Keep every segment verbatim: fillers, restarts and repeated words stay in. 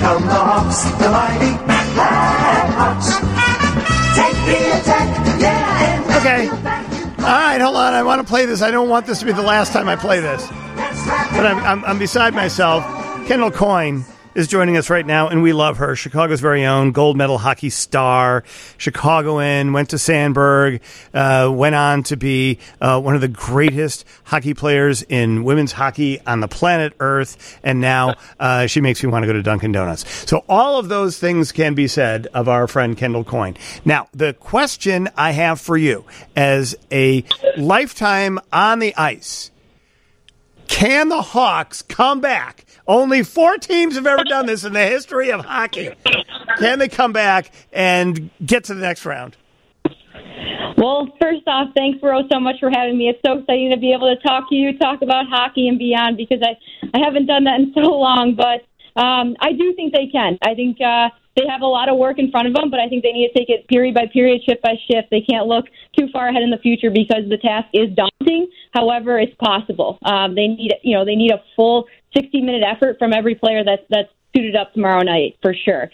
come the Hawks, the mighty Blackhawks. Take the attack, yeah. And okay. All right, hold on. I want to play this. I don't want this to be the last time I play this. But I'm, I'm, I'm beside myself. Kendall Coyne is joining us right now, and we love her. Chicago's very own gold medal hockey star, Chicagoan, went to Sandberg, uh, went on to be uh, one of the greatest hockey players in women's hockey on the planet Earth, and now uh, she makes me want to go to Dunkin' Donuts. So all of those things can be said of our friend Kendall Coyne. Now, the question I have for you, as a lifetime on the ice, can the Hawks come back? Only four teams have ever done this in the history of hockey. Can they come back and get to the next round? Well, first off, thanks, Rose, so much for having me. It's so exciting to be able to talk to you, talk about hockey and beyond, because I, I haven't done that in so long. But um, I do think they can. I think uh, they have a lot of work in front of them, but I think they need to take it period by period, shift by shift. They can't look too far ahead in the future because the task is daunting. However, it's possible. Um, they need, you know, they need a full sixty-minute effort from every player that's that's suited up tomorrow night for sure.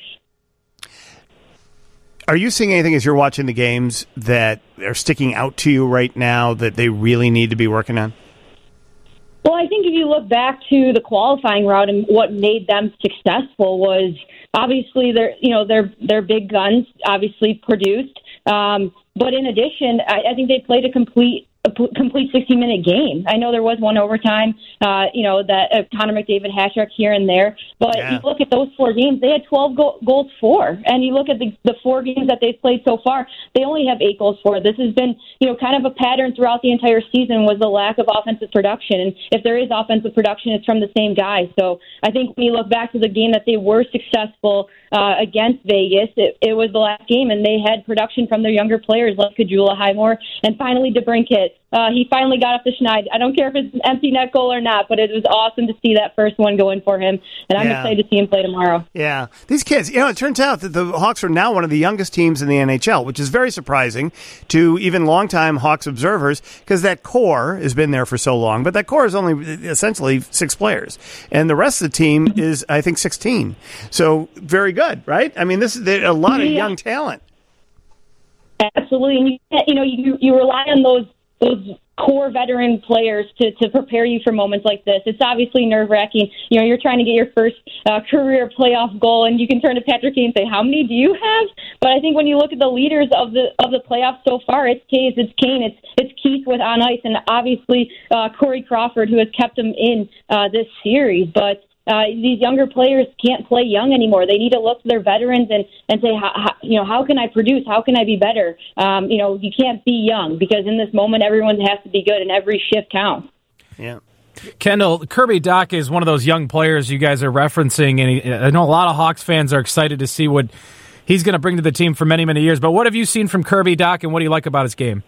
Are you seeing anything as you're watching the games that are sticking out to you right now that they really need to be working on? Well, I think if you look back to the qualifying route and what made them successful was obviously their, you know, their their big guns obviously produced, um, but in addition, I, I think they played a complete. a p- complete sixty-minute game. I know there was one overtime, uh, you know, that uh, Connor McDavid hat-trick here and there, but yeah. You look at those four games, they had twelve go- goals for, and you look at the, the four games that they've played so far, they only have eight goals for. This has been, you know, kind of a pattern throughout the entire season was the lack of offensive production, and if there is offensive production, it's from the same guy. So I think when you look back to the game that they were successful uh, against Vegas, it, it was the last game, and they had production from their younger players like Kajula, Highmore, and finally DeBrincat. Uh, he finally got off the schneid. I don't care if it's an empty net goal or not, but it was awesome to see that first one going for him, and I'm yeah. excited to see him play tomorrow. Yeah. These kids, you know, it turns out that the Hawks are now one of the youngest teams in the N H L, which is very surprising to even longtime Hawks observers because that core has been there for so long, but that core is only essentially six players, and the rest of the team is, I think, sixteen. So very good, right? I mean, this is a lot of yeah. young talent. Absolutely. And, you, you know, you, you rely on those those core veteran players to, to prepare you for moments like this. It's obviously nerve-wracking. You know, you're trying to get your first uh, career playoff goal, and you can turn to Patrick Kane and say, how many do you have? But I think when you look at the leaders of the of the playoffs so far, it's Taves, it's Kane, it's it's Keith with on ice, and obviously uh, Corey Crawford, who has kept them in uh, this series. But Uh, these younger players can't play young anymore. They need to look to their veterans and, and say, how, how, you know, how can I produce? How can I be better? Um, you know, you can't be young because in this moment, everyone has to be good and every shift counts. Yeah. Kendall, Kirby Dach is one of those young players you guys are referencing, and he, I know a lot of Hawks fans are excited to see what he's going to bring to the team for many, many years. But what have you seen from Kirby Dach, and what do you like about his game?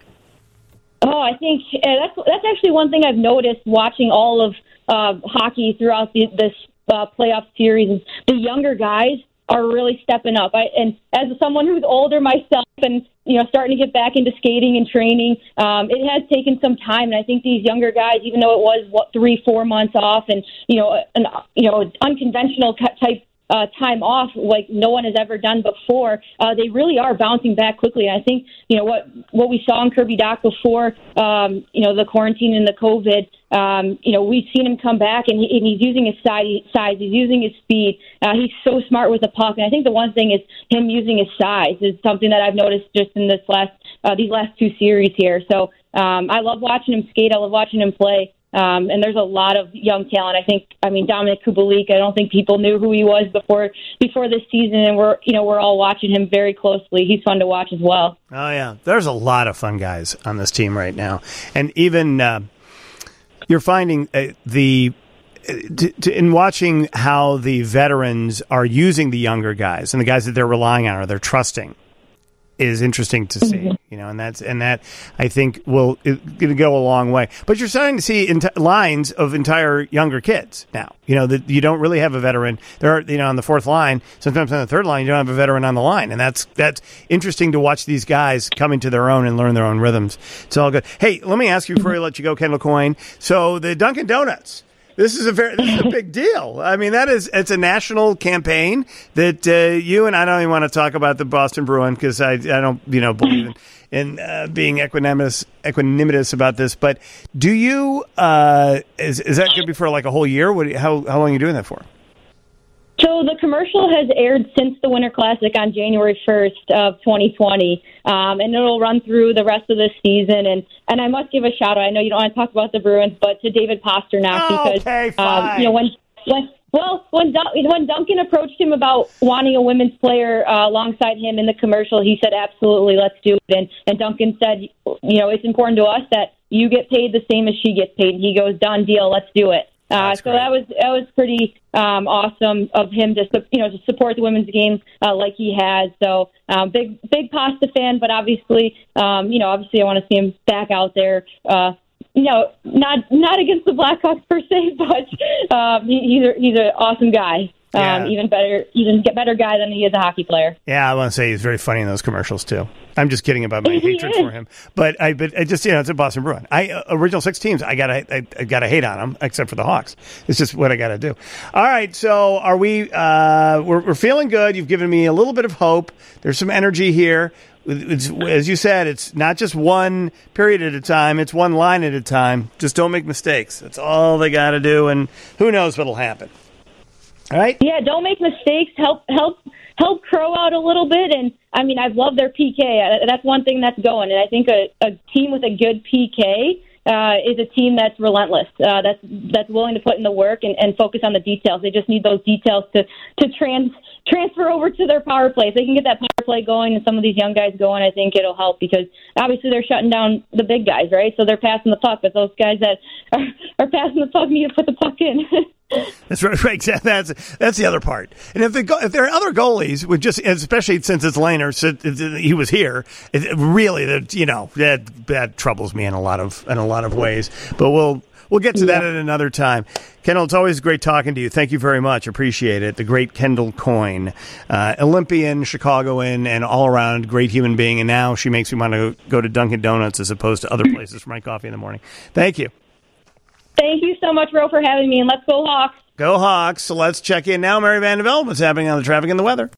Oh, I think uh, that's that's actually one thing I've noticed watching all of uh, hockey throughout the, this uh, playoff series. Is the younger guys are really stepping up. I, and as someone who's older myself and, you know, starting to get back into skating and training, um, it has taken some time. And I think these younger guys, even though it was, what, three, four months off and, you know, an you know unconventional type Uh, time off like no one has ever done before, uh, they really are bouncing back quickly. And I think, you know, what what we saw in Kirby Dach before, um, you know, the quarantine and the COVID, um, you know, we've seen him come back, and, he, and he's using his size, size, he's using his speed. Uh, he's so smart with the puck. And I think the one thing is him using his size is something that I've noticed just in this last uh, these last two series here. So um, I love watching him skate. I love watching him play. Um, and there's a lot of young talent. I think, I mean, Dominic Kubalik, I don't think people knew who he was before before this season, and we're, you know, we're all watching him very closely. He's fun to watch as well. Oh, yeah. There's a lot of fun guys on this team right now. And even uh, you're finding uh, the to, to, in watching how the veterans are using the younger guys and the guys that they're relying on or they're trusting is interesting to see, mm-hmm. you know, and that's and that I think will going to go a long way. But you're starting to see ent- lines of entire younger kids now. You know that you don't really have a veteran. There are, you know, on the fourth line, sometimes on the third line, you don't have a veteran on the line, and that's that's interesting to watch these guys come into their own and learn their own rhythms. It's all good. Hey, let me ask you before I let you go, Kendall Coyne. So the Dunkin' Donuts. This is a very this is a big deal. I mean, that is it's a national campaign that uh, you and I don't even want to talk about the Boston Bruin because I I don't you know believe in, in uh, being equanimous equanimous about this. But do you uh, is is that going to be for like a whole year? What how how long are you doing that for? So the commercial has aired since the Winter Classic on January first of twenty twenty, um, and it'll run through the rest of this season. And, and I must give a shout out. I know you don't want to talk about the Bruins, but to David Pasternak oh, because okay, fine. Um, you know when when well when Dun- when Duncan approached him about wanting a women's player uh, alongside him in the commercial, he said absolutely, let's do it. And and Duncan said, you know, it's important to us that you get paid the same as she gets paid. And he goes, done deal, let's do it. Uh, so that was that was pretty um, awesome of him to you know to support the women's game uh, like he has. So um, big big Pasta fan, but obviously um, you know obviously I want to see him back out there. Uh, you know, not not against the Blackhawks per se, but um, he, he's a, he's an awesome guy. Um, Yeah. Even better, even better guy than he is a hockey player. Yeah, I want to say he's very funny in those commercials too. I'm just kidding about my He hatred is. for him, but I, but I just you know it's a Boston Bruin. I uh, original six teams. I gotta, I, I gotta hate on them, except for the Hawks. It's just what I gotta do. All right, so are we? Uh, we're, we're feeling good. You've given me a little bit of hope. There's some energy here. It's, as you said, it's not just one period at a time. It's one line at a time. Just don't make mistakes. That's all they got to do, and who knows what'll happen. All right. Yeah, don't make mistakes. Help, help, help Crow out a little bit. And I mean, I've loved their P K. That's one thing that's going. And I think a, a team with a good P K uh, is a team that's relentless. Uh, that's that's willing to put in the work and, and focus on the details. They just need those details to to trans transfer over to their power play. If they can get that power play going and some of these young guys going, I think it'll help because obviously they're shutting down the big guys, right? So they're passing the puck, but those guys that are, are passing the puck need to put the puck in. That's right. Right. That's that's the other part. And if, they go, if there are other goalies, with just especially since it's Lehner, so he was here. It, really, that you know that that troubles me in a lot of in a lot of ways. But we'll we'll get to that at another time. Kendall, it's always great talking to you. Thank you very much. Appreciate it. The great Kendall Coyne, uh, Olympian, Chicagoan, and all around great human being. And now she makes me want to go to Dunkin' Donuts as opposed to other places for my coffee in the morning. Thank you. Thank you so much, Ro, for having me, and let's go Hawks. Go Hawks. So let's check in now. Mary Van de Velde, what's happening on the traffic and the weather?